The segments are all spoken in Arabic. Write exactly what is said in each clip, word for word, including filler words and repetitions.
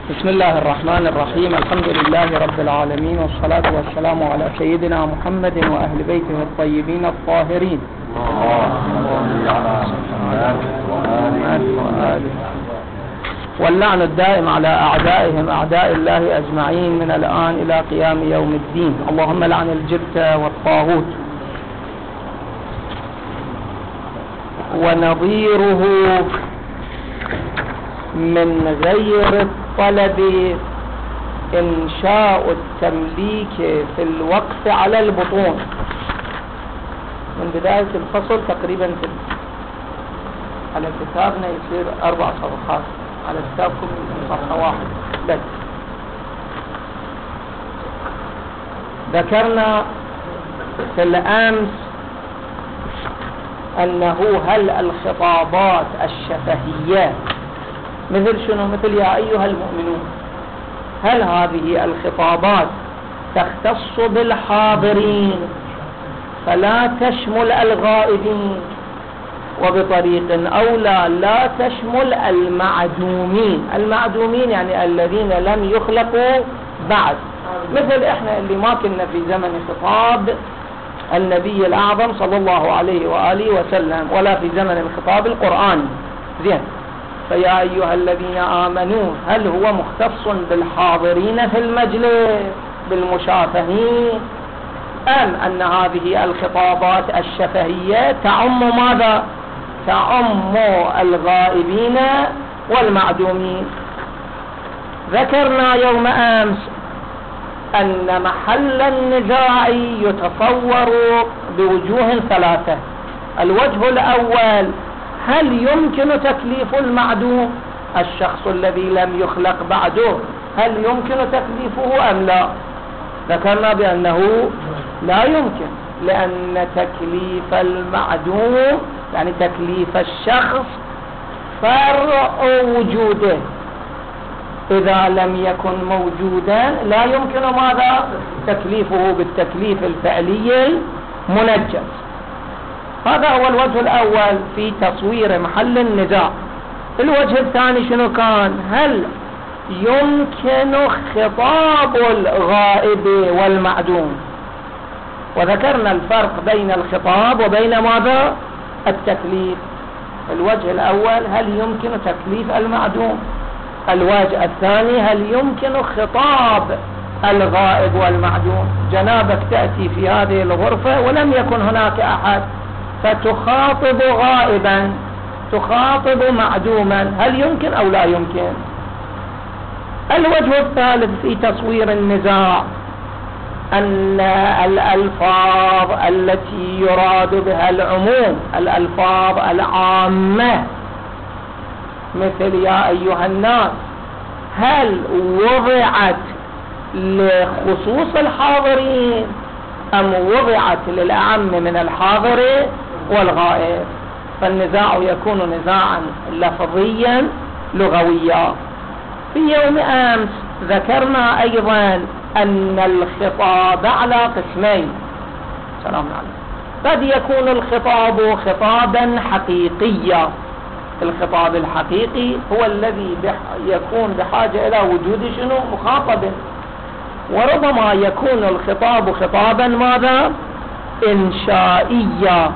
بسم الله الرحمن الرحيم. الحمد لله رب العالمين، والصلاة والسلام على سيدنا محمد وأهل بيته الطيبين الطاهرين. واللعن الدائم على أعدائهم أعداء الله أجمعين من الآن إلى قيام يوم الدين. اللهم لعن الجبت والطاغوت. ونظيره من غير الطلب إنشاء التمليك في الوقف على البطون. من بداية الفصل تقريبا على كتابنا يصير أربع صفحات، على كتابكم صفحة واحد بس. ذكرنا في الأمس أنه هل الخطابات الشفهية مثل شنو؟ مثل يا أيها المؤمنون، هل هذه الخطابات تختص بالحاضرين فلا تشمل الغائبين، وبطريق أولى لا تشمل المعدومين؟ المعدومين يعني الذين لم يخلقوا بعد، مثل إحنا اللي ما كنا في زمن خطاب النبي الأعظم صلى الله عليه وآله وسلم، ولا في زمن الخطاب القرآني. زين، فيا أيها الذين آمنوا هل هو مختص بالحاضرين في المجلس بالمشافهين، أم أن هذه الخطابات الشفهية تعم ماذا؟ تعم الغائبين والمعدومين. ذكرنا يوم أمس أن محل النزاع يتصور بوجوه ثلاثة. الوجه الأول، هل يمكن تكليف المعدوم الشخص الذي لم يخلق بعده، هل يمكن تكليفه أم لا؟ ذكرنا بأنه لا يمكن، لأن تكليف المعدوم يعني تكليف الشخص فرع وجوده، إذا لم يكن موجودا لا يمكن ماذا؟ تكليفه بالتكليف الفعلي المنجز. هذا هو الوجه الأول في تصوير محل النزاع. الوجه الثاني شنو كان؟ هل يمكن خطاب الغائب والمعدوم؟ وذكرنا الفرق بين الخطاب وبين ماذا؟ التكليف. الوجه الأول، هل يمكن تكليف المعدوم؟ الوجه الثاني، هل يمكن خطاب الغائب والمعدوم؟ جنابك تأتي في هذه الغرفة ولم يكن هناك أحد، فتخاطب غائبا، تخاطب معدوما، هل يمكن أو لا يمكن؟ الوجه الثالث في تصوير النزاع أن الألفاظ التي يراد بها العموم، الألفاظ العامة مثل يا أيها الناس، هل وضعت لخصوص الحاضرين أم وضعت للأعم من الحاضر والغائب؟ فالنزاع يكون نزاعا لفظيا لغويا. في يوم أمس ذكرنا أيضا أن الخطاب على قسمين. سلام عليكم. قد يكون الخطاب خطابا حقيقيا. الخطاب الحقيقي هو الذي بح يكون بحاجة إلى وجود شنو؟ مخاطب. وربما يكون الخطاب خطابا ماذا؟ إنشائيا.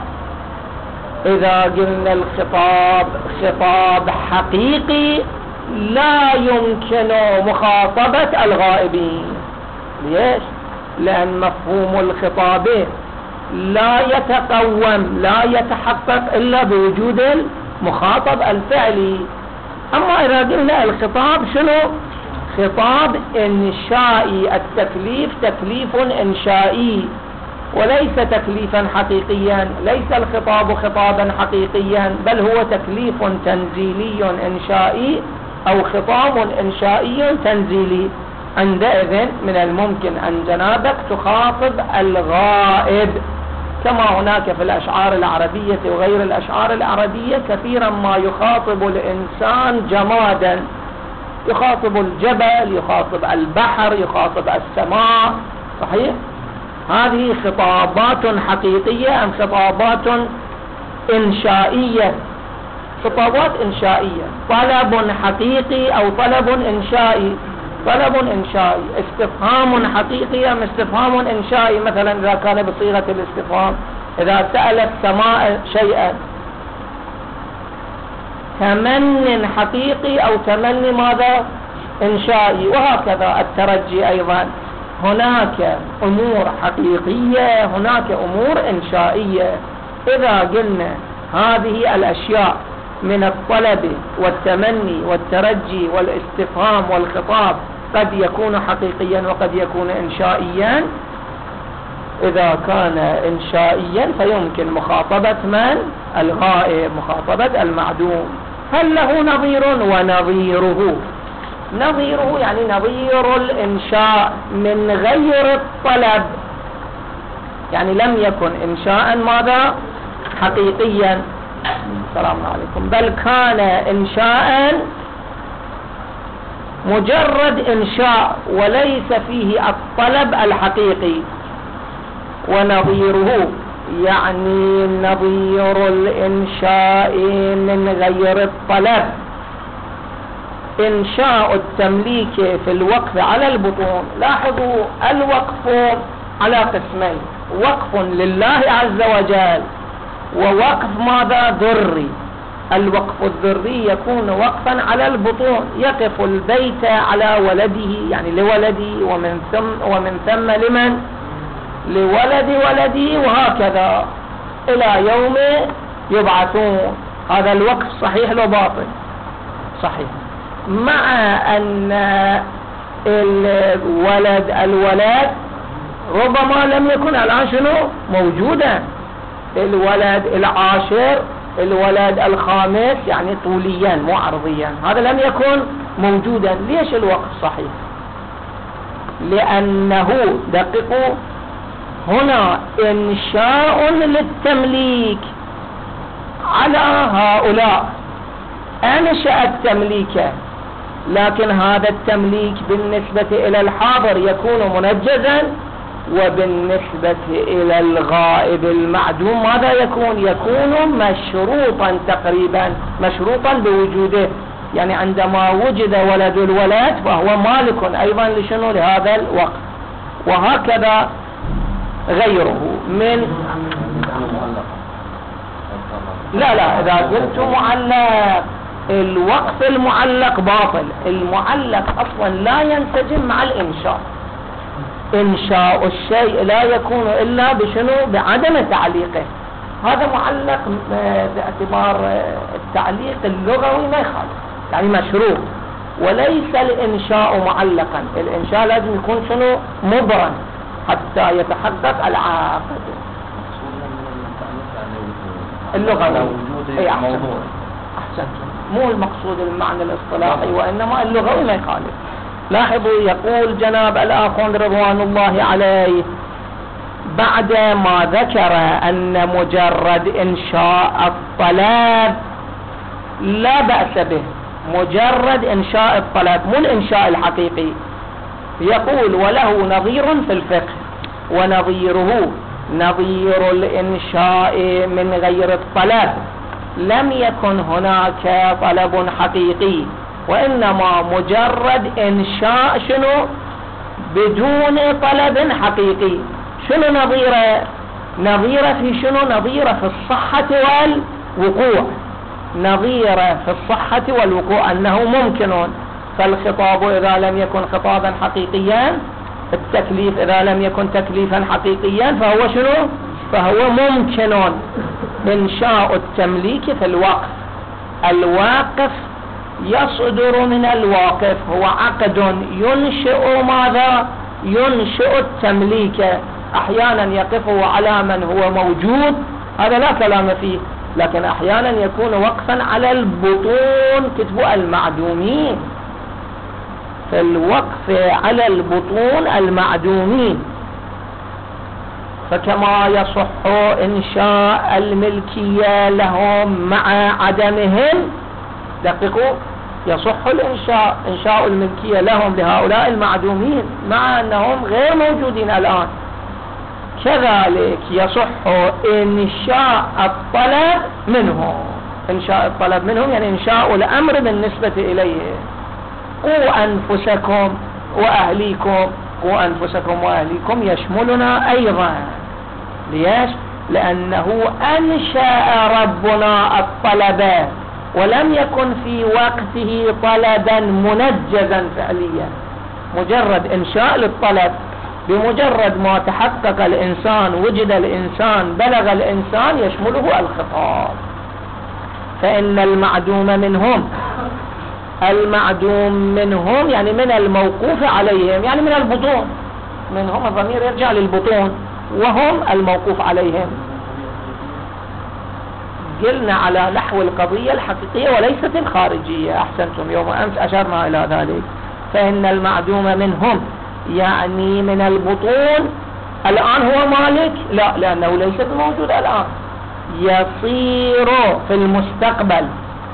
إذا قلنا الخطاب خطاب حقيقي لا يمكن مخاطبة الغائبين. ليش؟ لأن مفهوم الخطاب لا يتقوم لا يتحقق إلا بوجود المخاطب الفعلي. أما إذا قلنا الخطاب شنو؟ خطاب إنشائي، التكليف تكليف إنشائي وليس تكليفا حقيقيا. ليس الخطاب خطابا حقيقيا، بل هو تكليف تنزيلي إنشائي أو خطاب إنشائي تنزيلي. عندئذ من الممكن أن جنابك تخاطب الغائب، كما هناك في الأشعار العربية وغير الأشعار العربية كثيرا ما يخاطب الإنسان جمادا، يخاطب الجبل، يخاطب البحر، يخاطب السماء. صحيح؟ هذه خطابات حقيقية أم خطابات إنشائية؟ خطابات إنشائية، طلب حقيقي أو طلب إنشائي. طلب إنشائي، استفهام حقيقي أم استفهام إنشائي. مثلا إذا كان بصيغة الاستفهام، إذا سأل السماء شيئا، تمن حقيقي أو تمني ماذا؟ إنشائي. وهكذا الترجي أيضا، هناك أمور حقيقية، هناك أمور إنشائية. إذا قلنا هذه الأشياء من الطلب والتمني والترجي والاستفهام والخطاب قد يكون حقيقيا وقد يكون إنشائيا، إذا كان إنشائيا فيمكن مخاطبة من؟ الغائب، مخاطبة المعدوم. هل له نظير؟ ونظيره، نظيره يعني نظير الإنشاء من غير الطلب، يعني لم يكن إنشاء ماذا؟ حقيقيا. السلام عليكم. بل كان إنشاء مجرد إنشاء وليس فيه الطلب الحقيقي. ونظيره يعني نظير الإنشاء من غير الطلب. إنشاء التمليك في الوقف على البطون. لاحظوا الوقف على قسمين: وقف لله عز وجل، ووقف ماذا؟ ذري. الوقف الذري يكون وقفا على البطون، يقف البيت على ولده يعني لولدي، ومن ثم ومن ثم لمن؟ لولد ولدي، وهكذا إلى يوم يبعثون. هذا الوقف صحيح لو باطل؟ صحيح. مع أن الولد الولد ربما لم يكن الآن شنو موجودا، الولد العاشر، الولد الخامس، يعني طوليا مو عرضيا، هذا لم يكن موجودا. ليش الوقف صحيح؟ لأنه دققوا، هنا إنشاء للتمليك على هؤلاء، أنشأ التمليك، لكن هذا التمليك بالنسبة إلى الحاضر يكون منجزا، وبالنسبة إلى الغائب المعدوم ماذا يكون؟ يكون مشروطا، تقريبا مشروطا بوجوده. يعني عندما وجد ولد الولد فهو مالك أيضا لشنو؟ لهذا الوقت. وهكذا غيره من لا لا إذا قلت معلق، الوقف المعلق باطل. المعلق أصلا لا ينسجم مع الإنشاء. إنشاء الشيء لا يكون إلا بشنو؟ بعدم تعليقه. هذا معلق باعتبار التعليق اللغوي ما يخالف، يعني مشروط، وليس الإنشاء معلقا. الإنشاء لازم يكون شنو؟ مبرم حتى يتحقق العاقد. اللغوي أي أحسن. أحسن، مو المقصود المعنى الاصطلاحي، وإنما اللغوي ما يخالف. لاحظوا يقول جناب الآخوان رضوان الله عليه بعد ما ذكر أن مجرد إنشاء الطلب لا بأس به، مجرد إنشاء الطلب مو الإنشاء الحقيقي، يقول وله نظير في الفقه، ونظيره نظير الإنشاء من غير الطلب. لم يكن هناك طلب حقيقي، وإنما مجرد إنشاء شنو؟ بدون طلب حقيقي. شنو نظيره؟ نظيره في شنو؟ نظيره في الصحة والوقوع. نظيره في الصحة والوقوع أنه ممكن. فالخطاب إذا لم يكن خطابا حقيقيا، التكليف إذا لم يكن تكليفا حقيقيا، فهو شنو؟ فهو ممكن. إنشاء التمليك في الوقف. الواقف يصدر من الواقف، هو عقد ينشئ ماذا؟ ينشئ التمليك. أحيانا يقف على من هو موجود، هذا لا كلام فيه، لكن أحيانا يكون وقفا على البطون، كتب المعدومين، في الوقف على البطون المعدومين. فكما يصح إنشاء الملكية لهم مع عدمهم، دققوا، يصح الإنشاء إنشاء الملكية لهم لهؤلاء المعدومين مع أنهم غير موجودين الآن، كذلك يصح إنشاء الطلب منهم. إنشاء الطلب منهم يعني إنشاء الأمر بالنسبة إليه. قوا أنفسكم وأهليكم، قوا أنفسكم وأهليكم يشملنا أيضا. ليش؟ لأنه أنشأ ربنا الطلب ولم يكن في وقته طلبا منجزا فعليا. مجرد إنشاء للطلب، بمجرد ما تحقق الإنسان، وجد الإنسان، بلغ الإنسان، يشمله الخطاب. فإن المعدوم منهم، المعدوم منهم يعني من الموقوف عليهم، يعني من البطون. منهم الضمير يرجع للبطون وهم الموقوف عليهم. قلنا على نحو القضية الحقيقية وليست الخارجية. أحسنتم، يوم أمس أشرنا إلى ذلك. فإن المعدوم منهم يعني من البطون. الآن هو مالك؟ لا، لأنه ليس موجود الآن. يصير في المستقبل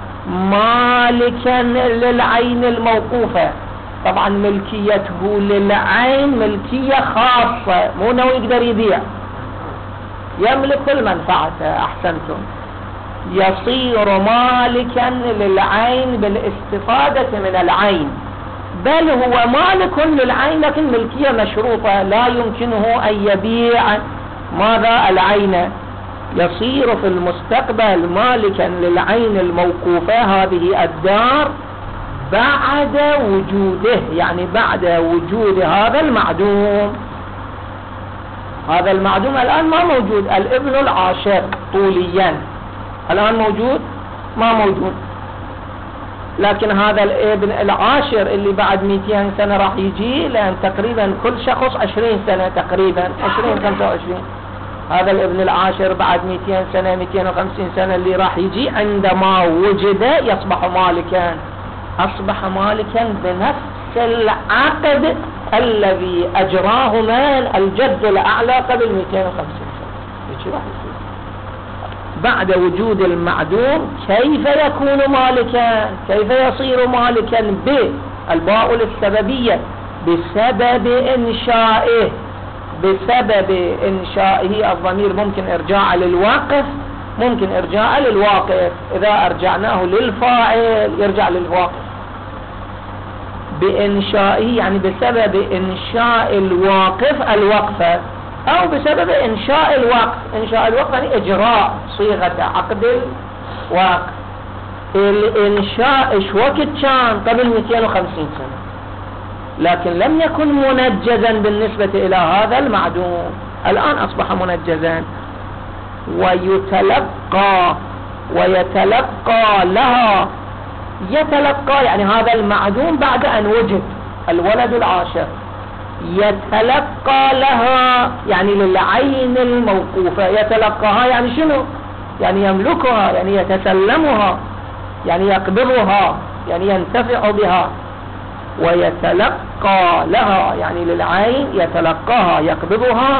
مالكا للعين الموقوفة. طبعا ملكيته للعين ملكية خاصة، مو انه يقدر يبيع، يملك المنفعة. أحسنتم. يصير مالكا للعين بالاستفادة من العين، بل هو مالك للعين لكن ملكية مشروطة، لا يمكنه أن يبيع ماذا؟ العين. يصير في المستقبل مالكا للعين الموقوفة، هذه الدار، بعد وجوده، يعني بعد وجود هذا المعدوم. هذا المعدوم الآن ما موجود. الابن العاشر طوليا الآن موجود؟ ما موجود. لكن هذا الابن العاشر اللي بعد مئتين سنة راح يجي، لأن تقريبا كل شخص عشرين سنة، تقريبا عشرين خمسة وعشرين. هذا الابن العاشر بعد مئتين سنة، مئتين وخمسين سنة اللي راح يجي، عندما وجد يصبح مالكا. أصبح مالكا بنفس العقد الذي أجراه من الجد الأعلى قبل مئتين وخمسين سنة. بعد وجود المعدوم كيف يكون مالكا؟ كيف يصير مالكا؟ بالباء السببية، بسبب إنشائه. بسبب إنشائه. الضمير ممكن إرجاع للواقف، ممكن إرجاع للواقف. إذا أرجعناه للفاعل يرجع للواقف. بإنشائه يعني بسبب إنشاء الواقف الوقفة، أو بسبب إنشاء الوقف. إنشاء الوقف يعني إجراء صيغة عقد الوقف. الإنشاء إيش وقت كان؟ قبل مئتين وخمسين سنة، لكن لم يكن منجزا بالنسبة إلى هذا المعدوم. الآن أصبح منجزا. ويتلقى ويتلقى لها. يتلقى يعني هذا المعدوم بعد أن وجد الولد العاشر، يتلقى لها يعني للعين الموقوفة. يتلقاها يعني شنو؟ يعني يملكها، يعني يتسلمها، يعني يقبضها، يعني ينتفع بها. ويتلقى لها يعني للعين، يتلقاها يقبضها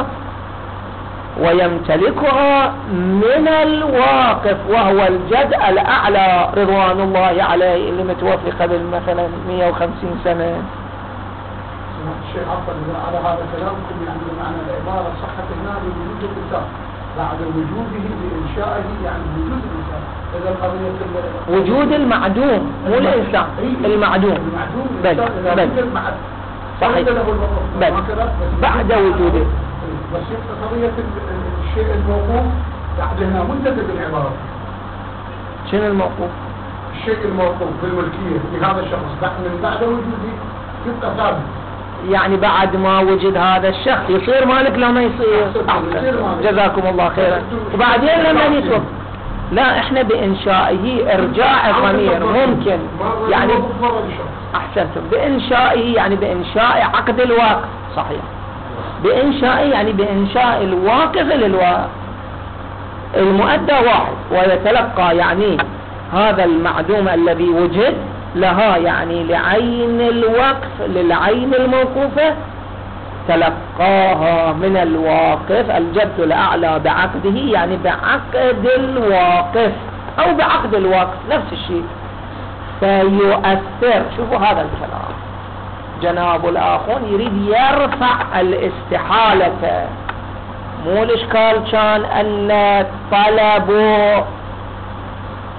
ويمتلكها من الواقف، وهو الجد الأعلى رضوان الله عليه، اللي متوفي قبل مثلا مئة وخمسين سنة. الشيخ عفوا على هذا كلامكم، يعني معنى العبارة صحة هنا بوجود الإنسان بعد وجوده بإنشائه، يعني وجود الإنسان. إذا القضية وجود المعدوم مو الإنسان، المعدوم. بل بل صحيح، بل بعد وجوده. بس يبقى قضية الشيء الموقوف بعد هنا منتدب العبارة. شنو الموقوف؟ الشيء الموقوف بالملكية لهذا الشخص بعد من بعد وجوده يبقى ثابت، يعني بعد ما وجد هذا الشخص يصير مالك لو ما يصير. جزاكم الله خيرا. وبعدين لما يتوفى، لا احنا بإنشائه إرجاع الضمير ممكن يعني. أحسنتم. بإنشائه يعني بإنشاء عقد الواقف. صحيح. بإنشائه يعني بإنشاء الواقف للواقف. المؤدى واحد. ويتلقى يعني هذا المعدوم الذي وجد لها يعني لعين الوقف، للعين الموقوفة، تلقاها من الواقف الجد الأعلى بعقده، يعني بعقد الواقف أو بعقد الوقف نفس الشيء. سيؤثر. شوفوا هذا الكلام، جناب الآخون يريد يرفع الاستحالة. مو الإشكال كان أن طلبوا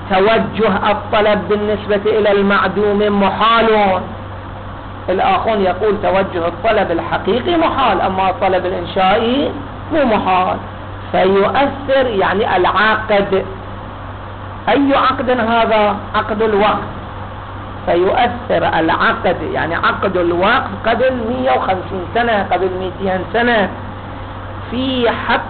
توجه الطلب بالنسبة إلى المعدوم محال. الآخرون يقول توجه الطلب الحقيقي محال، أما الطلب الإنشائي مو محال. فيؤثر يعني العقد. أي عقد هذا؟ عقد الوقف. فيؤثر العقد يعني عقد الوقف قبل مئة وخمسين سنة، قبل مئتين سنة، في حق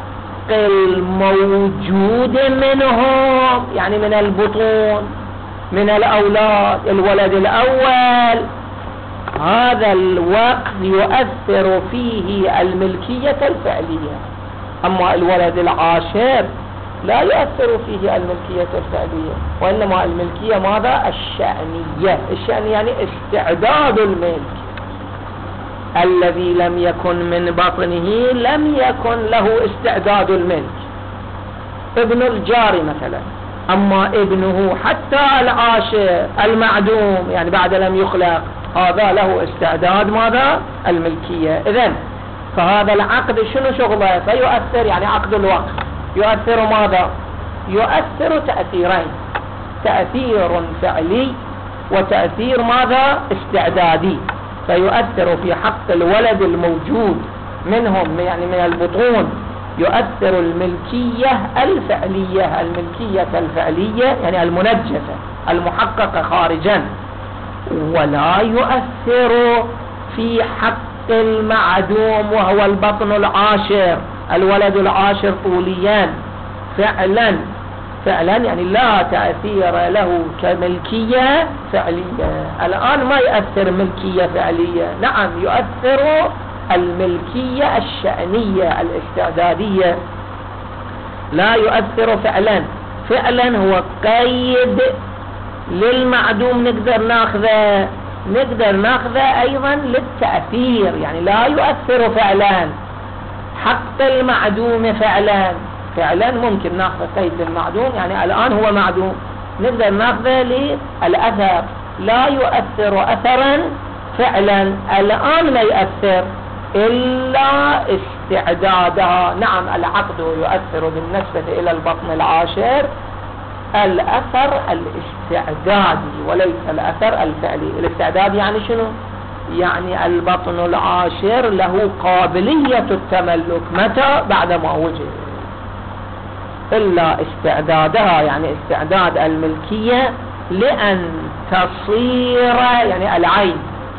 الموجود منهم، يعني من البطون، من الأولاد. الولد الأول هذا الوقف يؤثر فيه الملكية الفعلية، أما الولد العاشر لا يؤثر فيه الملكية الفعلية، وإنما الملكية ماذا؟ الشأنية. الشأن يعني استعداد الملك، الذي لم يكن من بطنه لم يكن له استعداد الملك. ابن الجار مثلا، أما ابنه حتى العاشر المعدوم يعني بعد لم يخلق، هذا له استعداد ماذا؟ الملكية. إذن فهذا العقد شنو شغله؟ فيؤثر يعني عقد الوقف يؤثر ماذا؟ يؤثر تأثيرين، تأثير فعلي وتأثير ماذا؟ استعدادي. فيؤثر في حق الولد الموجود منهم يعني من البطون، يؤثر الملكية الفعلية، الملكية الفعلية يعني المنجسة المحققة خارجا، ولا يؤثر في حق المعدوم وهو البطن العاشر، الولد العاشر طوليا فعلا فعلا يعني لا تأثير له كملكية فعلية. الآن ما يؤثر ملكية فعلية، نعم يؤثر الملكية الشأنية الاستعدادية، لا يؤثر فعلا. فعلا هو قيد للمعدوم، نقدر ناخذه نقدر ناخذه أيضا للتأثير، يعني لا يؤثر فعلا. حق المعدوم فعلا فعلا ممكن ناخذ قيد المعدوم، يعني الآن هو معدوم، نقدر ناخذه للأثر، لا يؤثر أثرا فعلا. الآن لا يؤثر إلا استعدادها. نعم العقد يؤثر بالنسبة إلى البطن العاشر الأثر الاستعدادي وليس الأثر الفعلي. الاستعداد يعني شنو؟ يعني البطن العاشر له قابلية التملك متى؟ بعدما وجد. إلا استعدادها يعني استعداد الملكية لأن تصير يعني العين،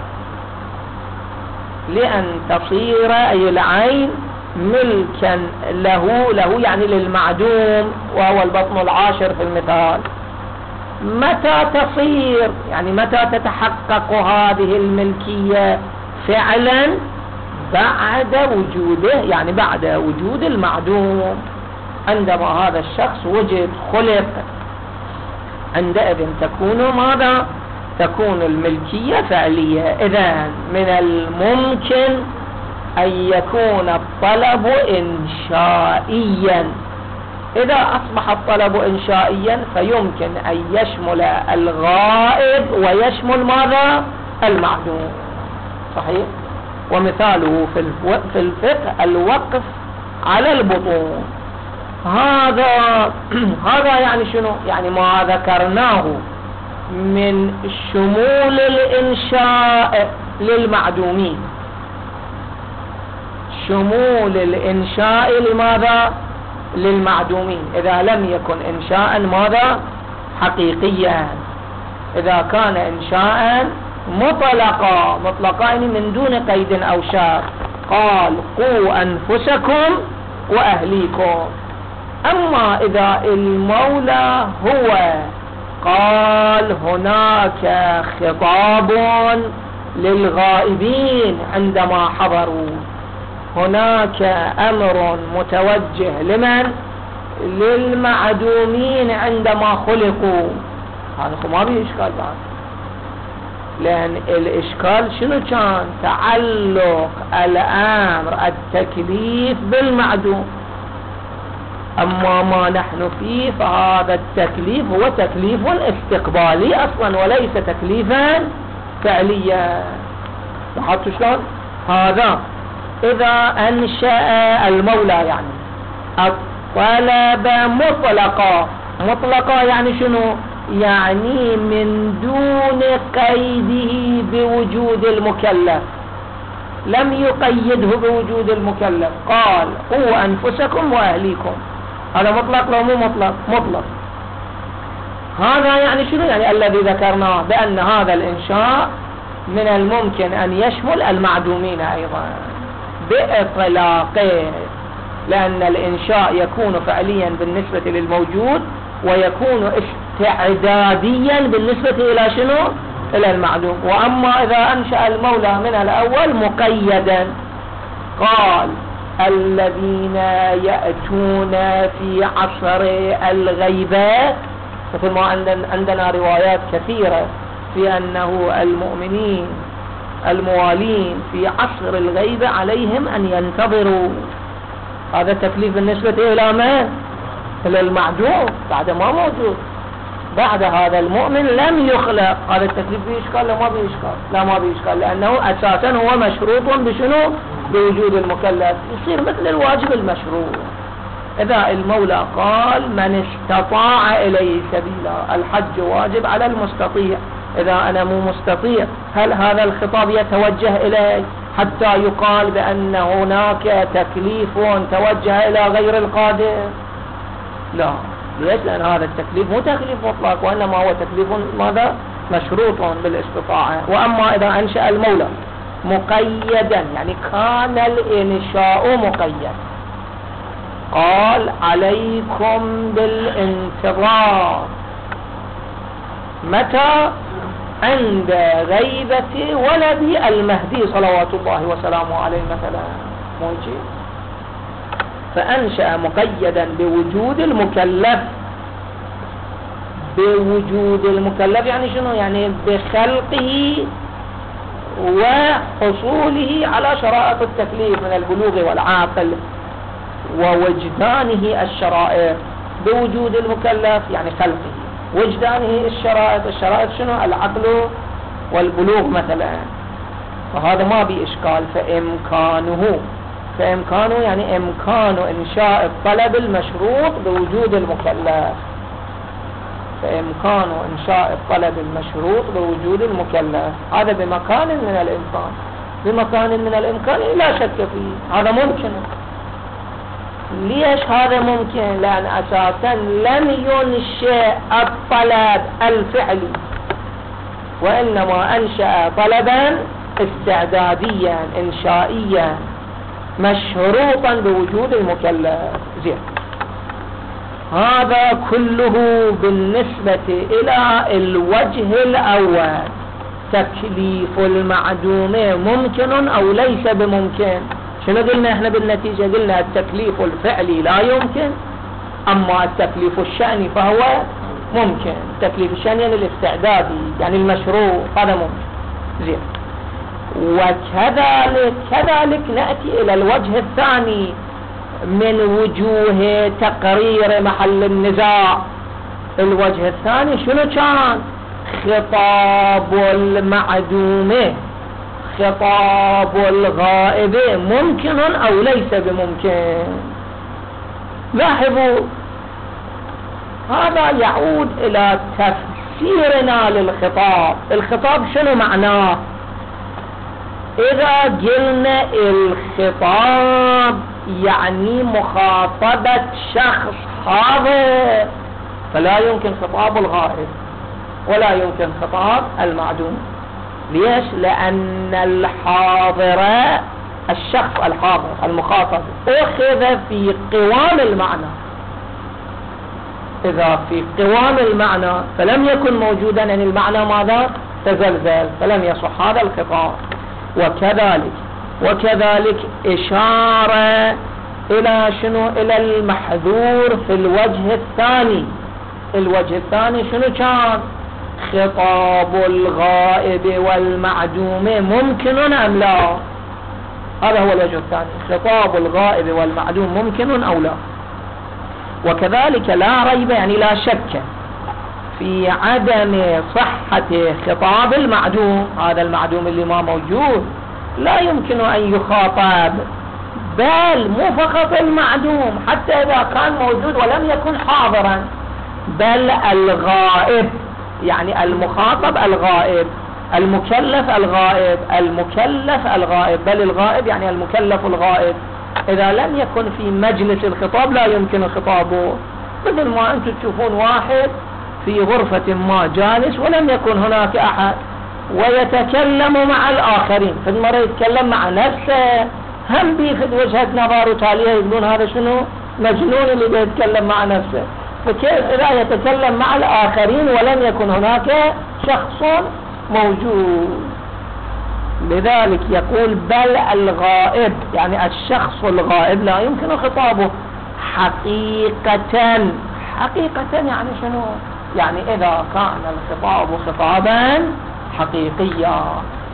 لأن تصير أي العين ملكا له له يعني للمعدوم وهو البطن العاشر في المثال. متى تصير يعني متى تتحقق هذه الملكية فعلا؟ بعد وجوده، يعني بعد وجود المعدوم. عندما هذا الشخص وجد خلق، عندئذ تكون ماذا؟ تكون الملكية فعلية. إذن من الممكن أن يكون الطلب إنشائيا. إذا أصبح الطلب إنشائيا فيمكن أن يشمل الغائب ويشمل ماذا؟ المعدوم. صحيح؟ ومثاله في الفقه الوقف على البطون. هذا هذا يعني شنو؟ يعني ما ذكرناه من شمول الإنشاء للمعدومين، شمول الإنشاء لماذا؟ للمعدومين. إذا لم يكن إنشاء ماذا؟ حقيقيا. إذا كان إنشاء مطلقا مطلقين من دون قيد أو شرط، قال قوا أنفسكم وأهليكم. أما إذا المولى هو قال هناك خطاب للغائبين عندما حضروا، هناك أمر متوجه لمن؟ للمعدومين عندما خلقوا، هذا ما به إشكال بعد، لأن الإشكال شنو كان؟ تعلق الأمر التكليف بالمعدوم. أما ما نحن فيه فهذا التكليف هو تكليف استقبالي أصلا وليس تكليفا فعليا. لاحظتوا شلون؟ هذا إذا أنشأ المولى يعني الطلب مطلقا، مطلقا يعني شنو؟ يعني من دون قيده بوجود المكلف، لم يقيده بوجود المكلف، قال قوا أنفسكم وأهليكم. هذا مطلق لو مو مطلق؟ مطلق. هذا يعني شنو؟ يعني الذي ذكرناه بأن هذا الإنشاء من الممكن أن يشمل المعدومين أيضا بإطلاقه، لأن الإنشاء يكون فعليا بالنسبة للموجود ويكون استعداديا بالنسبة إلى شنو؟ إلى المعدوم. وأما إذا أنشأ المولى من الأول مقيدا، قال الذين يأتون في عصر الغيبة، مثل ما عندنا روايات كثيرة في أنه المؤمنين الموالين في عصر الغيبة عليهم أن ينتظروا. هذا تكليف بالنسبة إلى من؟ إلى المعدوم، بعد ما موجود، بعد هذا المؤمن لم يخلق. هذا التكليف بإشكال لا ما بإشكال؟ لا ما بإشكال، لأنه أساسا هو مشروط بشنو؟ بوجود المكلف، يصير مثل الواجب المشروع. إذا المولى قال من استطاع إليه سبيلا، الحج واجب على المستطيع، إذا أنا مو مستطيع هل هذا الخطاب يتوجه إليه حتى يقال بأن هناك تكليف توجه إلى غير القادر؟ لا. ليش؟ لأن هذا التكليف مو تكليف مطلق، وإنما هو تكليف ماذا؟ مشروط بالاستطاعة. وأما إذا أنشأ المولى مقيدا، يعني كان الإنشاء مقيد، قال عليكم بالانتظار متى؟ عند غيبة ولد المهدي صلوات الله وسلامه عليه مثلا، موجي. فأنشأ مقيدا بوجود المكلف. بوجود المكلف يعني شنو؟ يعني بخلقه وحصوله على شرائط التكليف من البلوغ والعاقل ووجدانه الشرائط. بوجود المكلف يعني خلقه، وجدانه الشرائط. الشرائط شنو؟ العقل والبلوغ مثلا. وهذا ما بإشكال. فإمكانه فإمكانه يعني إمكان إنشاء الطلب المشروط بوجود المكلف. فإمكان إنشاء الطلب المشروط بوجود المكلف، هذا بمكان من الإمكان، بمكان من الإمكان لا شك فيه، هذا ممكن. ليش هذا ممكن؟ لأن أساسا لم ينشئ الطلب الفعلي، وإنما أنشأ طلبا استعداديا إنشائيا مشروطا بوجود المكلف. زين، هذا كله بالنسبة إلى الوجه الأول، تكليف المعدوم ممكن أو ليس بممكن. شنو قلنا احنا بالنتيجة؟ قلنا التكليف الفعلي لا يمكن، أما التكليف الشأني فهو ممكن. التكليف الشأني يعني الاستعدادي، يعني المشروع، هذا ممكن. زين، وكذلك كذلك نأتي إلى الوجه الثاني من وجوه تقرير محل النزاع. الوجه الثاني شنو كان؟ خطاب المعدوم، خطاب الغائب ممكن أو ليس بممكن. لاحظوا، هذا يعود إلى تفسيرنا للخطاب. الخطاب شنو معناه؟ إذا قلنا الخطاب يعني مخاطبة شخص حاضر، فلا يمكن خطاب الغائب ولا يمكن خطاب المعدوم. ليش؟ لأن الحاضر، الشخص الحاضر المخاطب، أخذ في قوام المعنى. إذا في قوام المعنى فلم يكن موجودا، يعني المعنى ماذا؟ تزلزل، فلم يصح هذا الخطاب. وكذلك وكذلك إشارة إلى شنو؟ إلى المحذور في الوجه الثاني. الوجه الثاني شنو كان؟ خطاب الغائب والمعدوم ممكن أم لا؟ هذا هو الوجه الثاني، خطاب الغائب والمعدوم ممكن أو لا. وكذلك لا ريب يعني لا شك في عدم صحة خطاب المعدوم. هذا المعدوم اللي ما موجود لا يمكن أن يخاطب، بل مو فقط المعدوم، حتى إذا كان موجود ولم يكن حاضرا، بل الغائب يعني المخاطب الغائب، المكلف الغائب، المكلف الغائب، بل الغائب يعني المكلف الغائب. إذا لم يكن في مجلس الخطاب لا يمكن خطابه. مثل ما أنتم تشوفون واحد في غرفة ما جالس ولم يكن هناك أحد ويتكلم مع الآخرين، في المرة يتكلم مع نفسه، هم بيفد وجهة نظر وتاليه يقولون هذا شنو مجنون اللي بيتكلم مع نفسه. فكيف إذا يتكلم مع الآخرين ولم يكن هناك شخص موجود؟ لذلك يقول بل الغائب يعني الشخص الغائب لا يمكن خطابه حقيقة. حقيقة يعني شنو؟ يعني إذا كان الخطاب خطابا حقيقيا،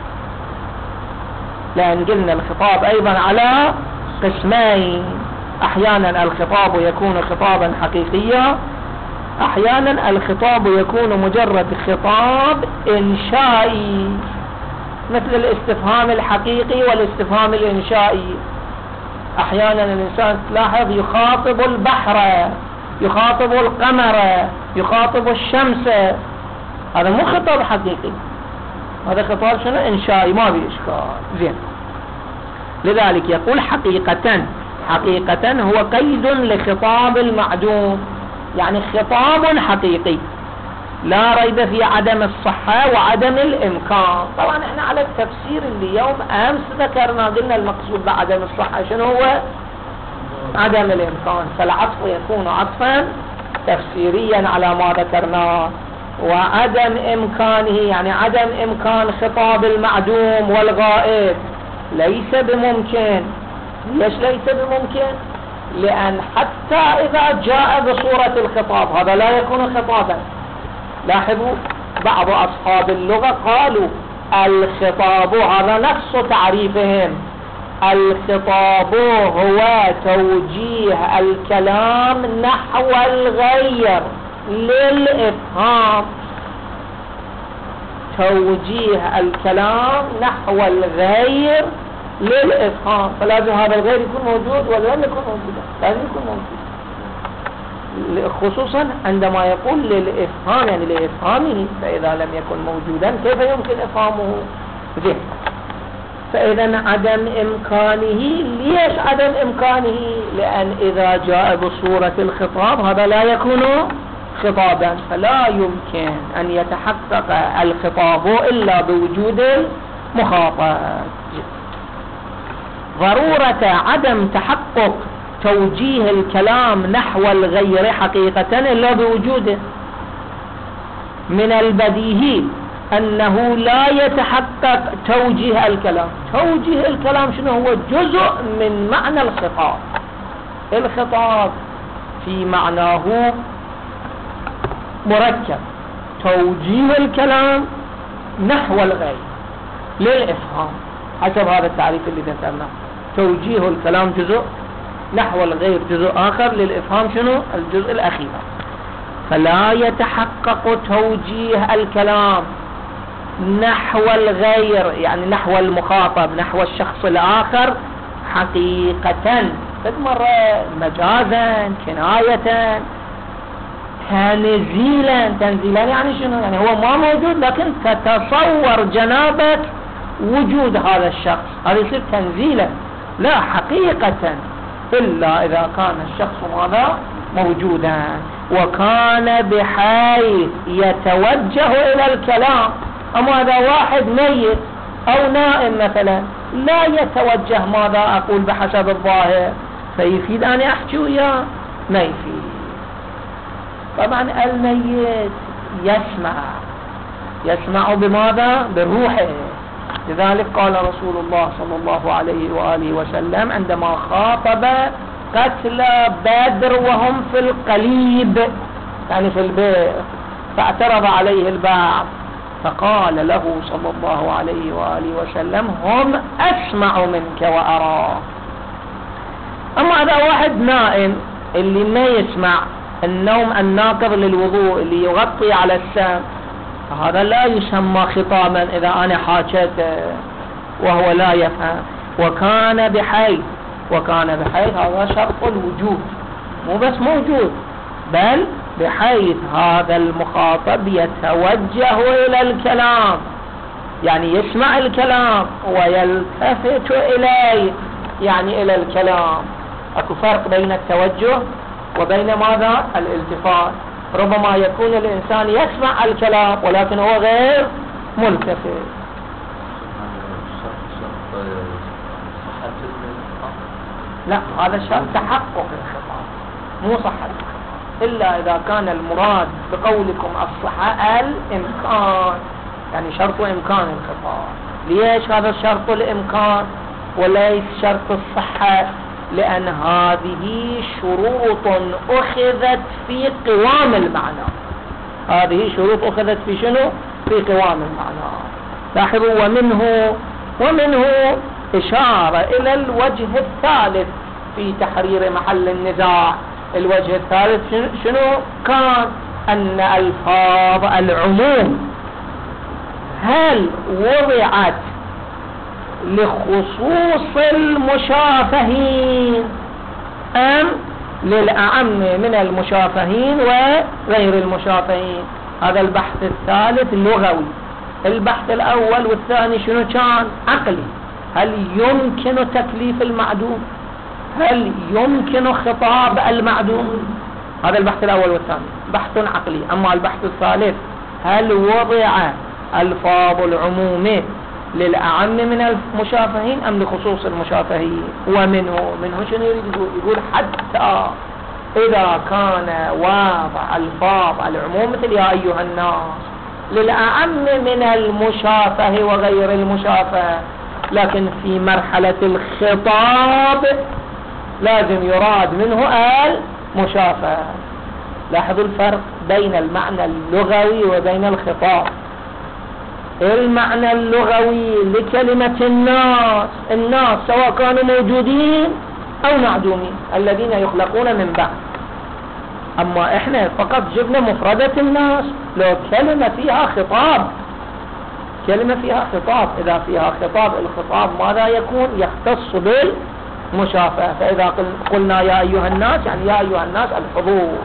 لأن قلنا الخطاب أيضا على قسمين، أحيانا الخطاب يكون خطابا حقيقيا، أحيانا الخطاب يكون مجرد خطاب إنشائي، مثل الاستفهام الحقيقي والاستفهام الإنشائي. أحيانا الإنسان تلاحظ يخاطب البحر، يخاطب القمر، يخاطب الشمس، هذا مو خطاب حقيقي، هذا خطاب شنو إنشائي ما في إشكال. زين، لذلك يقول حقيقة. حقيقة هو قيد لخطاب المعدوم، يعني خطاب حقيقي لا ريب في عدم الصحة وعدم الإمكان. طبعا احنا على التفسير اللي يوم أمس ذكرنا قلنا المقصود بعدم الصحة شنو هو؟ عدم الإمكان، فالعطف يكون عطفا تفسيريا على ما ذكرناه. وعدم إمكانه يعني عدم إمكان خطاب المعدوم والغائب ليس بممكن. ليش ليس بممكن؟ لأن حتى إذا جاء بصورة الخطاب هذا لا يكون خطابا. لاحظوا بعض أصحاب اللغة قالوا الخطاب، هذا نفس تعريفهم، الخطاب هو توجيه الكلام نحو الغير للإفهام. توجيه الكلام نحو الغير للإفهام، فلازم هذا الغير يكون موجود ولا لم يكن موجودا؟ لازم يكون موجود، خصوصا عندما يقول للإفهام يعني لإفهامه، فإذا لم يكن موجودا كيف يمكن إفهامه؟ زين، فإذا عدم إمكانه. ليش عدم إمكانه؟ لأن إذا جاء بصورة الخطاب هذا لا يكون خطابا، فلا يمكن أن يتحقق الخطاب إلا بوجود المخاطب. ضرورة عدم تحقق توجيه الكلام نحو الغير حقيقة إلا بوجوده. من البديهي أنه لا يتحقق توجيه الكلام. توجيه الكلام شنو هو؟ جزء من معنى الخطاب. الخطاب في معناه مركب، توجيه الكلام نحو الغير للإفهام حسب هذا التعريف اللي ذكرناه. توجيه الكلام جزء، نحو الغير جزء آخر، للإفهام شنو؟ الجزء الأخير. فلا يتحقق توجيه الكلام نحو الغير يعني نحو المخاطب، نحو الشخص الآخر حقيقة، مرة مجازا، كناية، تنزيلا. تنزيلا يعني شنو؟ يعني هو ما موجود لكن تتصور جنابك وجود هذا الشخص، هذا يصير تنزيلا. لا حقيقة إلا إذا كان الشخص هذا موجودا وكان بحيث يتوجه إلى الكلام. أما هذا واحد ميت أو نائم مثلا لا يتوجه ماذا أقول بحسب الظاهر، فيفيد أن أحكي وياه؟ ما يفيد. طبعا الميت يسمع، يسمع بماذا؟ بروحه. لذلك قال رسول الله صلى الله عليه وآله وسلم عندما خاطب قتل بدر وهم في القليب يعني في البئر، فاعترض عليه البعض فقال له صلى الله عليه وآله وسلم هم أسمع منك وأرى. أما هذا واحد نائم اللي ما يسمع، النوم الناقض للوضوء اللي يغطي على السمع، هذا لا يسمى خطابا إذا أنا حاجته وهو لا يفهم. وكان بحيث، وكان بحيث هذا شرط الوجود، مو بس موجود بل بحيث هذا المخاطب يتوجه إلى الكلام، يعني يسمع الكلام ويلتفت إليه، يعني إلى الكلام. أكو فرق بين التوجه وبين ماذا؟ الالتفات. ربما يكون الإنسان يسمع الكلام ولكن هو غير ملتفت. لا، هذا شرط تحقق الخطاب مو صحة الخطاب، إلا إذا كان المراد بقولكم الصحة الإمكان، يعني شرط إمكان الخطاب. ليش هذا شرط الإمكان وليس شرط الصحة؟ لأن هذه شروط أخذت في قوام المعنى. هذه شروط أخذت في شنو؟ في قوام المعنى. لاحظوا ومنه ومنه إشارة إلى الوجه الثالث في تحرير محل النزاع. الوجه الثالث شنو كان؟ أن ألفاظ العموم هل وضعت لخصوص المشافهين أم للأعم من المشافهين وغير المشافهين؟ هذا البحث الثالث لغوي. البحث الأول والثاني شنو كان؟ عقلي. هل يمكن تكليف المعدوم؟ هل يمكن خطاب المعدوم؟ هذا البحث الأول والثاني بحث عقلي. أما البحث الثالث هل وضع ألفاظ العموم للأعم من المشافهين أم لخصوص المشافهين؟ ومنه منه شنو يريد يقول؟ يقول حتى إذا كان واضع ألفاظ العموم مثل يا أيها الناس للأعم من المشافه وغير المشافه، لكن في مرحلة الخطاب لازم يراد منه المشافه. لاحظوا الفرق بين المعنى اللغوي وبين الخطاب. المعنى اللغوي لكلمة الناس، الناس سواء كانوا موجودين أو معدومين الذين يخلقون من بعد. أما إحنا فقط جبنا مفردة الناس. لو كلمة فيها خطاب، كلمة فيها خطاب، إذا فيها خطاب الخطاب ماذا يكون؟ يختص بالمشافهة. فإذا قلنا يا أيها الناس يعني يا أيها الناس الحضور،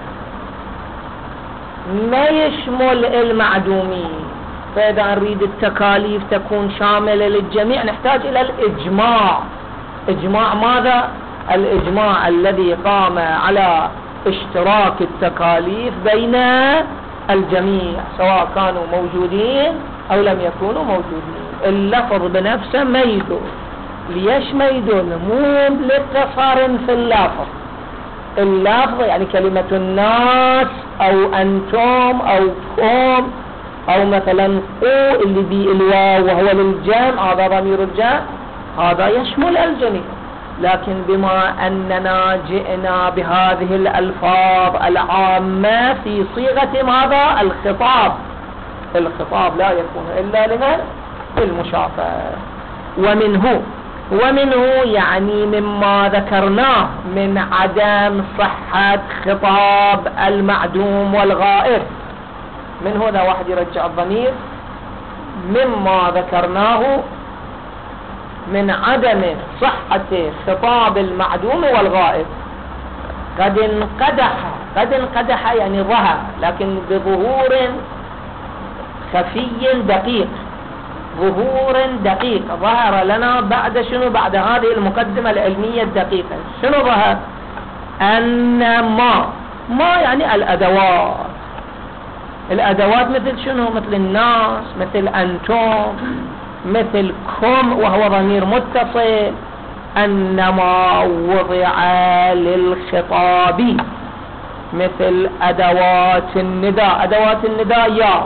ما يشمل المعدومين. فإذا نريد التكاليف تكون شاملة للجميع نحتاج إلى الإجماع. إجماع ماذا؟ الإجماع الذي قام على اشتراك التكاليف بين الجميع سواء كانوا موجودين أو لم يكونوا موجودين. اللفظ بنفسه ما يدل. ليش ما يدل؟ مو لاختصار في اللفظ. اللفظ يعني كلمة الناس أو أنتم أو كم أو مثلا قو اللي بي الواو وهو للجمع، هذا ضمير الجمع، هذا يشمل الجميع. لكن بما أننا جئنا بهذه الألفاظ العامة في صيغة ماذا؟ الخطاب. الخطاب لا يكون إلا لمن؟ المشافه. ومنه ومنه يعني مما ذكرناه من عدم صحة خطاب المعدوم والغائب. من هنا واحد يرجع الضمير. مما ذكرناه من عدم صحة خطاب المعدوم والغائب قد انقدح. قد انقدح يعني ظهر، لكن بظهور خفي دقيق. ظهور دقيق ظهر لنا بعد شنو؟ بعد هذه المقدمة العلمية الدقيقة. شنو ظهر؟ أن ما ما يعني الأدوات. الأدوات مثل شنو؟ مثل الناس، مثل أنتم، مثل كم وهو ضمير متصل. أنما وضع للخطاب مثل أدوات النداء. أدوات النداء يا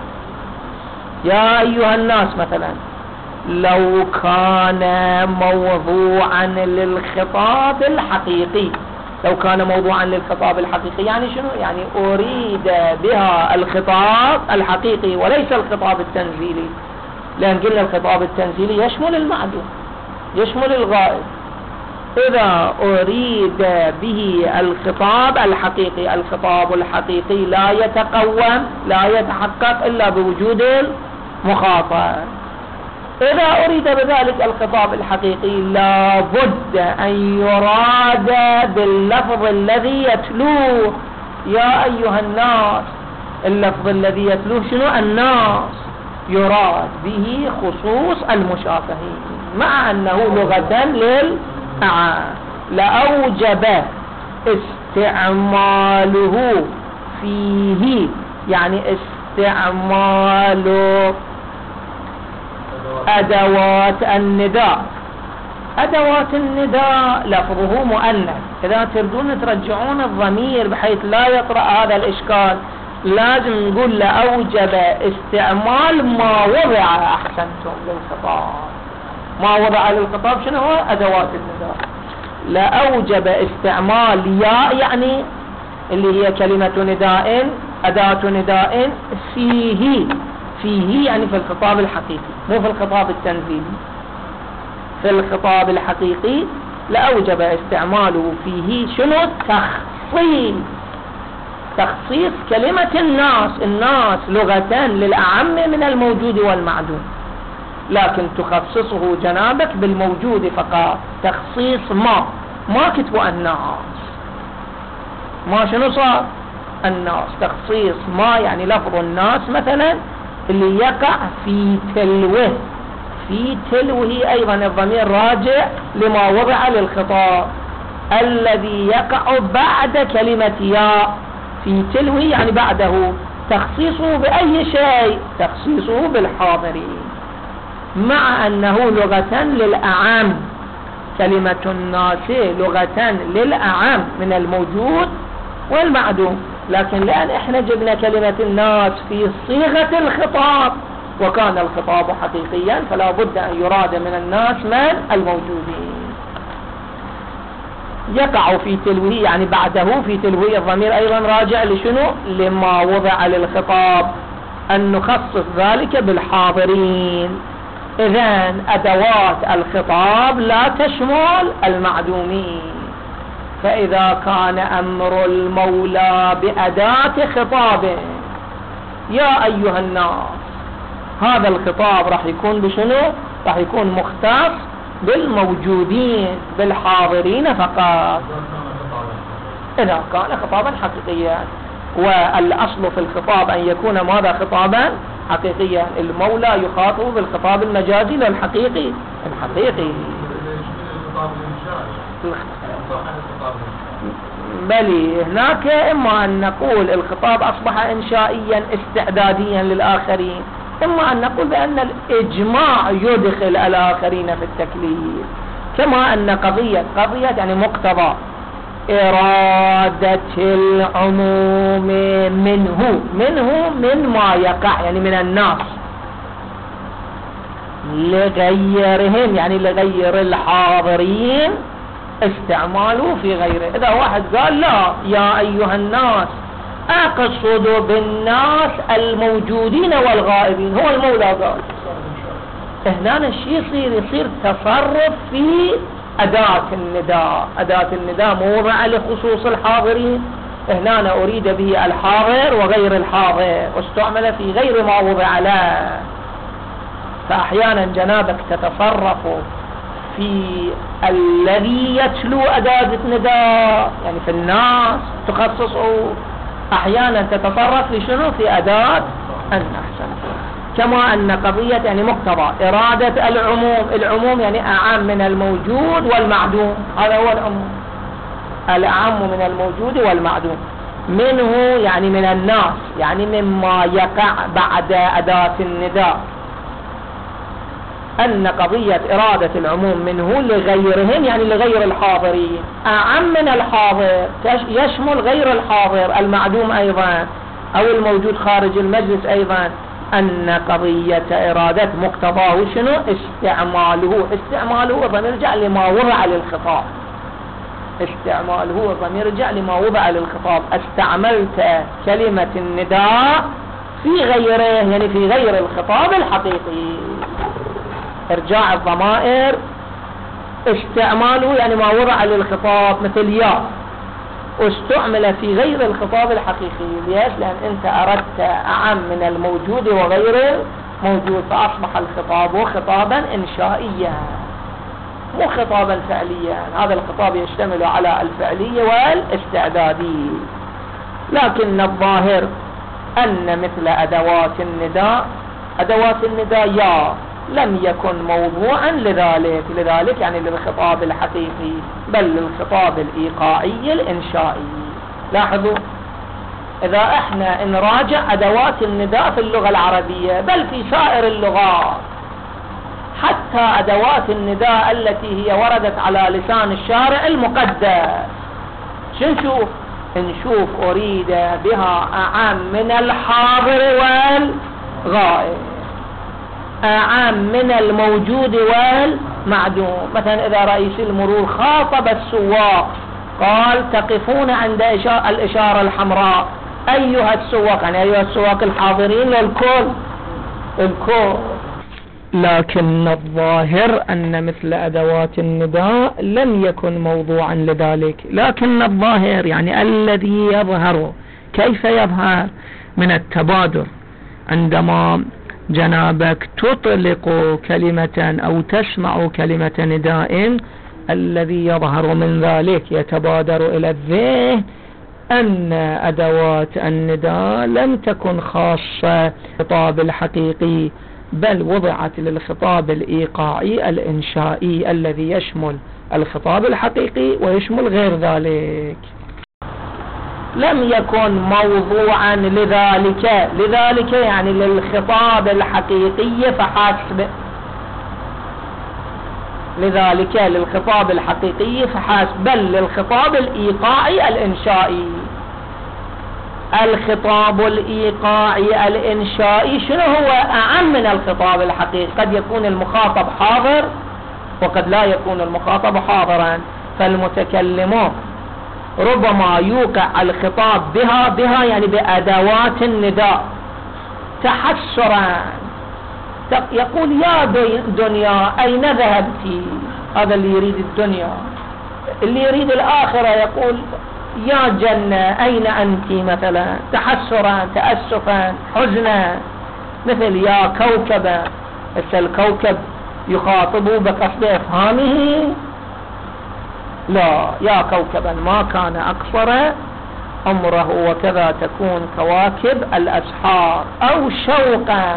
يا أيها الناس مثلا لو كان موضوعا للخطاب الحقيقي. لو كان موضوعا للخطاب الحقيقي يعني شنو؟ يعني أريد بها الخطاب الحقيقي وليس الخطاب التنزيلي. لأن قلنا الخطاب التنزيلي يشمل المعدوم يشمل الغائب. إذا أريد به الخطاب الحقيقي، الخطاب الحقيقي لا يتقوم لا يتحقق إلا بوجود المخاطب. إذا أريد بذلك الخطاب الحقيقي لا بد أن يراد باللفظ الذي يتلوه. يا أيها الناس، اللفظ الذي يتلوه شنو؟ الناس، يراد به خصوص المشافهين، مع أنه لغة للأعام. لأوجب استعماله فيه، يعني استعمال أدوات النداء. أدوات النداء لفظه مؤنث، إذا تردون ترجعون الضمير بحيث لا يطرأ هذا الإشكال لازم نقول لأوجب استعمال ما وضع، أحسنتم، للخطاب. ما وضع للخطاب شنو هو؟ أدوات النداء. لأوجب استعمال ياء، يعني اللي هي كلمة نداء، أداة نداء، فيه. فيه يعني في الخطاب الحقيقي، مو في الخطاب التنزيلي. في الخطاب الحقيقي لأوجب استعماله فيه شنو؟ تخصيص. تخصيص كلمة الناس. الناس لغة للأعم من الموجود والمعدوم، لكن تخصصه جنابك بالموجود فقط. تخصيص ما ما كتبوا الناس، ما شنو صار؟ الناس. تخصيص ما يعني لفظ الناس مثلا اللي يقع في تلوه. في تلوه أيضا الضمير راجع لما وضع للخطاب الذي يقع بعد كلمة يا. في تلوه يعني بعده. تخصيصه بأي شيء؟ تخصيصه بالحاضرين، مع أنه لغة للأعم. كلمة الناس لغة للأعم من الموجود والمعدوم، لكن لأن احنا جبنا كلمة الناس في صيغة الخطاب وكان الخطاب حقيقيا، فلا بد أن يراد من الناس من الموجودين. يقع في تلوه يعني بعده. في تلوه الضمير أيضا راجع لشنو؟ لما وضع للخطاب، أن نخصص ذلك بالحاضرين. إذن أدوات الخطاب لا تشمل المعدومين. فإذا كان أمر المولى بأداة خطابه يا أيها الناس، هذا الخطاب راح يكون بشنو؟ راح يكون مختص بالموجودين بالحاضرين فقط إذا كان خطابا حقيقيا. والأصل في الخطاب أن يكون ماذا؟ خطابا حقيقيا. المولى يخاطب بالخطاب المجازي للحقيقي الحقيقي. بلي هناك إما أن نقول الخطاب أصبح إنشائيا استعداديا للآخرين، إما أن نقول بأن الإجماع يدخل الآخرين في التكليف، كما أن قضية قضية يعني مقتضى إرادة العموم منه منه من ما يقع يعني من الناس لغيرهم يعني لغير الحاضرين استعماله في غيره. إذا واحد قال لا يا أيها الناس أقصد بالناس الموجودين والغائبين، هو المولى قال، هنا الشيء يصير يصير تصرف في أداة النداء. أداة النداء موضع لخصوص الحاضرين، هنا أريد به الحاضر وغير الحاضر، واستعمل في غير ما وضع له. فأحيانا جنابك تتصرف في الذي يتلو أداة النداء يعني في الناس تخصصه، أحيانا تتصرف في شنو؟ في أداة النحسن. كما أن قضية يعني مقتضى إرادة العموم. العموم يعني أعم من الموجود والمعدوم، هذا هو العموم، الأعم من الموجود والمعدوم. منه يعني من الناس، يعني مما يقع بعد أداة النداء. أن قضية إرادة العموم منه لغيرهم يعني لغير الحاضرين، أعم من الحاضر، يشمل غير الحاضر المعدوم أيضا أو الموجود خارج المجلس أيضا. أن قضية إرادة مقتضاه شنو؟ استعماله. استعماله ضمير يرجع لما وضع للخطاب. استعماله ضمير يرجع لما وضع للخطاب. استعملت كلمة النداء في غيره يعني في غير الخطاب الحقيقي. ارجاع الضمائر استعماله يعني ما وضع للخطاب مثل يا، واستعمل في غير الخطاب الحقيقي. ليش؟ لأن أنت أردت أعم من الموجود وغير الموجود، فأصبح الخطاب خطابا إنشائيا مو خطابا فعليا. هذا الخطاب يشتمل على الفعلية والاستعدادي. لكن الظاهر أن مثل أدوات النداء أدوات النداء يا لم يكن موضوعا لذلك لذلك يعني للخطاب الحقيقي، بل للخطاب الإيقاعي الإنشائي. لاحظوا إذا احنا نراجع أدوات النداء في اللغة العربية بل في سائر اللغات، حتى أدوات النداء التي هي وردت على لسان الشارع المقدس، شنشوف نشوف أريد بها أعم من الحاضر والغائب، أعم من الموجود والمعدوم. مثلا إذا رئيس المرور خاطب السواق قال تقفون عند الإشارة الحمراء أيها السواق، يعني أيها السواق الحاضرين للكل الكل. لكن الظاهر أن مثل أدوات النداء لم يكن موضوعا لذلك. لكن الظاهر يعني الذي يظهر، كيف يظهر؟ من التبادر، عندما جنابك تطلق كلمة أو تسمع كلمة نداء، الذي يظهر من ذلك يتبادر إلى الذهن أن أدوات النداء لم تكن خاصة بالخطاب الحقيقي، بل وضعت للخطاب الإيقاعي الإنشائي الذي يشمل الخطاب الحقيقي ويشمل غير ذلك. لم يكن موضوعا لذلك لذلك يعني للخطاب الحقيقي فحسب، لذلك للخطاب الحقيقي فحسب، بل للخطاب الإيقاعي الإنشائي. الخطاب الإيقاعي الإنشائي شنو هو؟ أعم من الخطاب الحقيقي. قد يكون المخاطب حاضر وقد لا يكون المخاطب حاضرا، فالمتكلمون ربما يوقع الخطاب بها بها يعني بأدوات النداء تحسرا، يقول يا دنيا أين ذهبتي، هذا اللي يريد الدنيا. اللي يريد الآخرة يقول يا جنة أين أنت، مثلا تحسرا تأسفا حزنا. مثل يا كوكبا، الكوكب يخاطبه بقصد إفهامه، لا يا كوكبا ما كان أقصر عمره وكذا تكون كواكب الأسحار، أو شوقا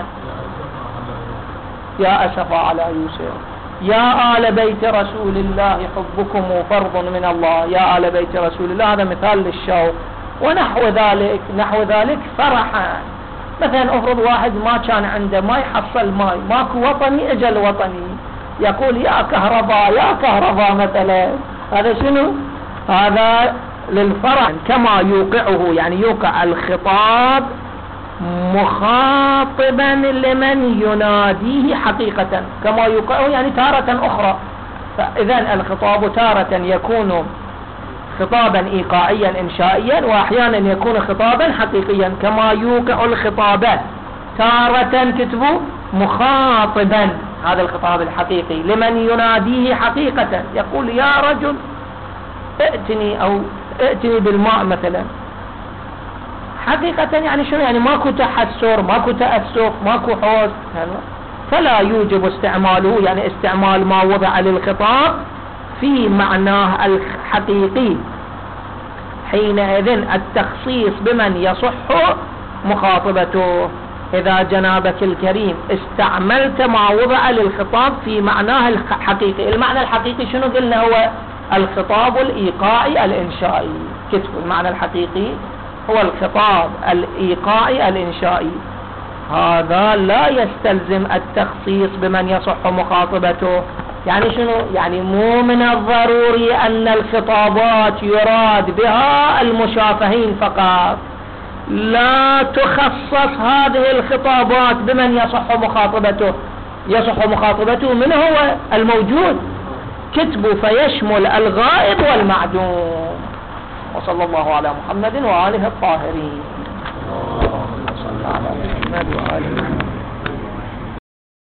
يا أسف على يوسف، يا آل بيت رسول الله حبكم فرض من الله، يا آل بيت رسول الله، هذا مثال للشوق. ونحو ذلك نحو ذلك فرحا. مثلا افرض واحد ما كان عنده ما يحصل ماي، ماكو وطني، اجل وطني، يقول يا كهرباء يا كهرباء مثلا، هذا شنو؟ هذا للفرح. كما يوقعه يعني يوقع الخطاب مخاطبا لمن يناديه حقيقة، كما يوقعه يعني تارة أخرى. فإذا الخطاب تارة يكون خطابا إيقاعيا إنشائيا، وأحيانا يكون خطابا حقيقيا. كما يوقع الخطاب تارة كتبوا مخاطبا، هذا الخطاب الحقيقي لمن يناديه حقيقة، يقول يا رجل ائتني أو ائتني بالماء مثلا، حقيقة يعني شنو؟ يعني ماكو تحسر، ماكو تأسف، ماكو حزن، فلا يوجب استعماله، يعني استعمال ما وضع للخطاب في معناه الحقيقي. حينئذ التخصيص بمن يصح مخاطبته. إذا جنابك الكريم استعملت ما وضع للخطاب في معناه الحقيقي، المعنى الحقيقي شنو قلنا؟ هو الخطاب الإيقاعي الإنشائي. كتبوا المعنى الحقيقي هو الخطاب الإيقاعي الإنشائي. هذا لا يستلزم التخصيص بمن يصح مخاطبته. يعني شنو؟ يعني مو من الضروري أن الخطابات يراد بها المشافهين فقط، لا تخصص هذه الخطابات بمن يصح مخاطبته. يصح مخاطبته من هو؟ الموجود. كتبوا فيشمل الغائب والمعدوم. وصلى الله على محمد وآله الطاهرين. صلى الله على محمد وآله